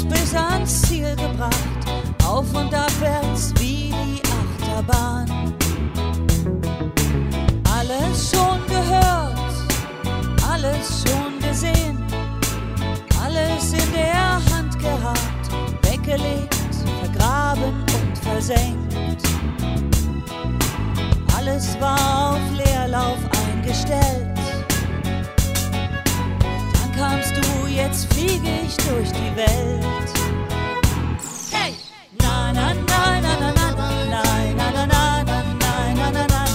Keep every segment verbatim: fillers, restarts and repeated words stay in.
bis ans Ziel gebracht, auf und abwärts wie die Achterbahn. Alles schon gehört, alles schon gesehen, alles in der Hand gehabt, weggelegt, vergraben und versenkt. Alles war auf Leerlauf eingestellt. Dann kamst du, jetzt fliege ich durch die Welt. Hey! Na na na na na na na na na na na na na na na.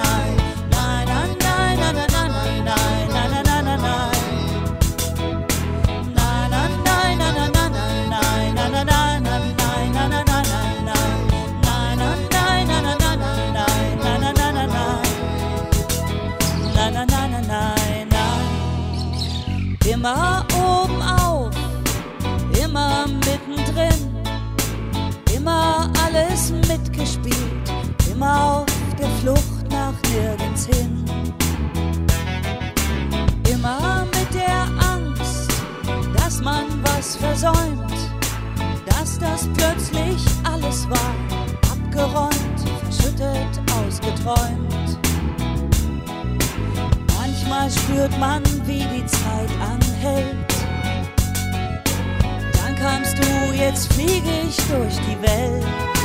Immer oben auf, immer mittendrin, immer alles mitgespielt, immer auf der Flucht nach nirgends hin. Immer mit der Angst, dass man was versäumt, dass das plötzlich alles war, abgeräumt, verschüttet, ausgeträumt. Manchmal spürt man, wie die Zeit anhält. Dann kamst du, jetzt fliege ich durch die Welt.